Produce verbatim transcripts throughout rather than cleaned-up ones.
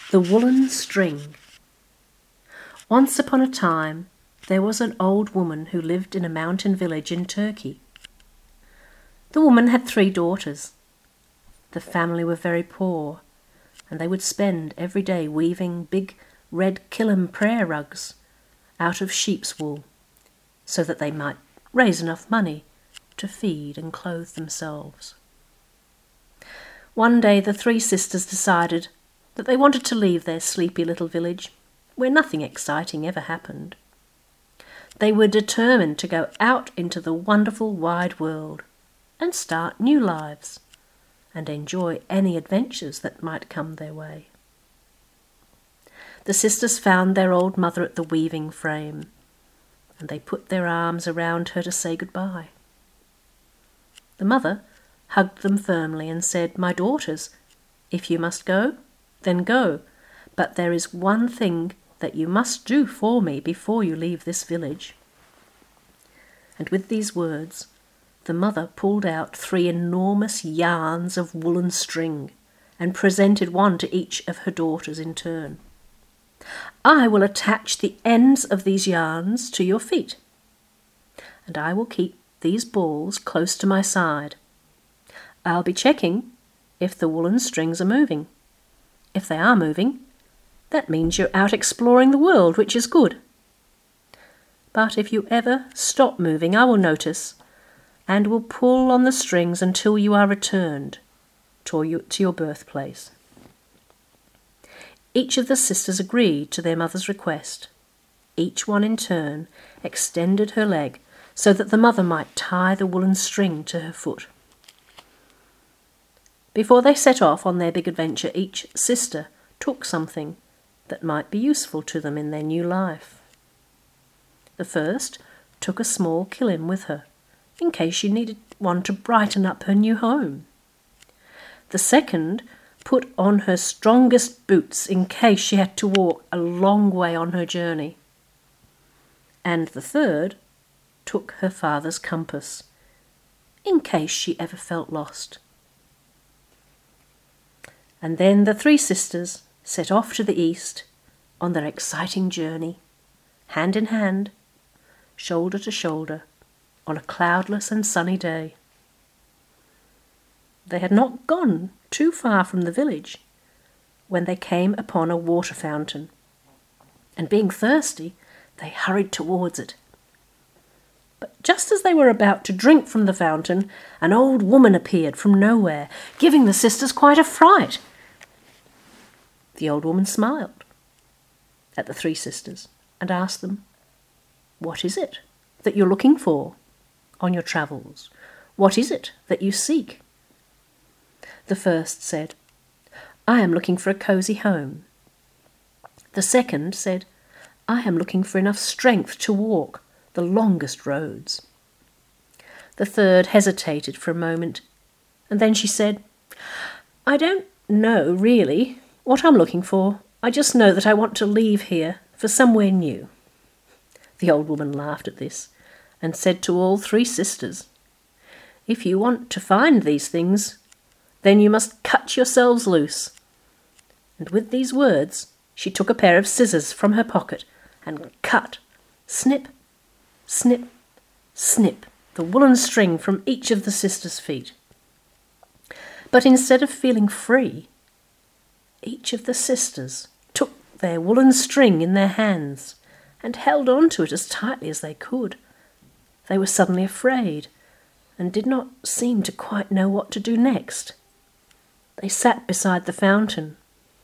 The Woolen String. Once upon a time, there was an old woman who lived in a mountain village in Turkey. The woman had three daughters. The family were very poor, and they would spend every day weaving big red kilim prayer rugs out of sheep's wool, so that they might raise enough money to feed and clothe themselves. One day the three sisters decided that they wanted to leave their sleepy little village, where nothing exciting ever happened. They were determined to go out into the wonderful wide world and start new lives and enjoy any adventures that might come their way. The sisters found their old mother at the weaving frame, and they put their arms around her to say goodbye. The mother hugged them firmly and said, "My daughters, if you must go, then go, but there is one thing that you must do for me before you leave this village." And with these words, the mother pulled out three enormous yarns of woolen string and presented one to each of her daughters in turn. "I will attach the ends of these yarns to your feet, and I will keep these balls close to my side. I'll be checking if the woolen strings are moving. If they are moving, that means you're out exploring the world, which is good. But if you ever stop moving, I will notice and will pull on the strings until you are returned to your birthplace." Each of the sisters agreed to their mother's request. Each one in turn extended her leg so that the mother might tie the woolen string to her foot. Before they set off on their big adventure, each sister took something that might be useful to them in their new life. The first took a small kilim with her, in case she needed one to brighten up her new home. The second put on her strongest boots in case she had to walk a long way on her journey. And the third took her father's compass, in case she ever felt lost. And then the three sisters set off to the east on their exciting journey, hand in hand, shoulder to shoulder, on a cloudless and sunny day. They had not gone too far from the village when they came upon a water fountain, and being thirsty, they hurried towards it. But just as they were about to drink from the fountain, an old woman appeared from nowhere, giving the sisters quite a fright. The old woman smiled at the three sisters and asked them, "What is it that you're looking for on your travels? What is it that you seek?" The first said, "I am looking for a cosy home." The second said, "I am looking for enough strength to walk the longest roads." The third hesitated for a moment, and then she said, "I don't know really what I'm looking for. I just know that I want to leave here for somewhere new." The old woman laughed at this and said to all three sisters, "If you want to find these things, then you must cut yourselves loose." And with these words, she took a pair of scissors from her pocket and cut, snip, snip, snip, the woolen string from each of the sisters' feet. But instead of feeling free, each of the sisters took their woolen string in their hands and held on to it as tightly as they could. They were suddenly afraid and did not seem to quite know what to do next. They sat beside the fountain.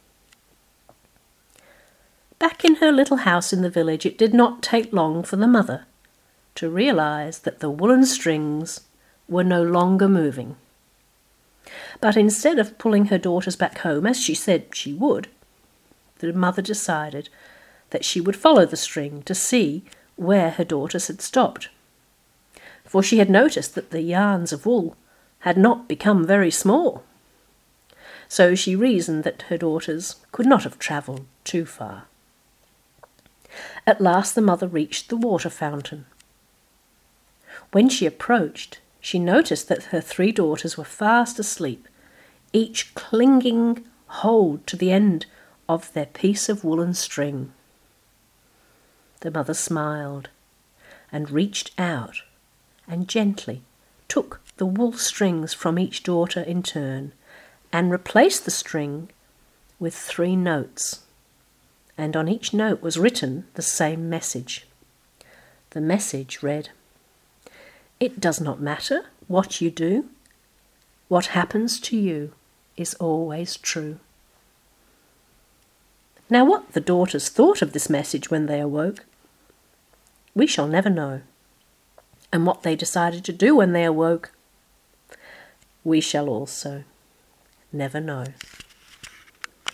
Back in her little house in the village, it did not take long for the mother to realize that the woolen strings were no longer moving. But instead of pulling her daughters back home, as she said she would, the mother decided that she would follow the string to see where her daughters had stopped. For she had noticed that the yarns of wool had not become very small. So she reasoned that her daughters could not have travelled too far. At last the mother reached the water fountain. When she approached, she noticed that her three daughters were fast asleep, each clinging hold to the end of their piece of woolen string. The mother smiled and reached out and gently took the wool strings from each daughter in turn and replaced the string with three notes, and on each note was written the same message. The message read, "It does not matter what you do. What happens to you is always true." Now what the daughters thought of this message when they awoke, we shall never know. And what they decided to do when they awoke, we shall also never know.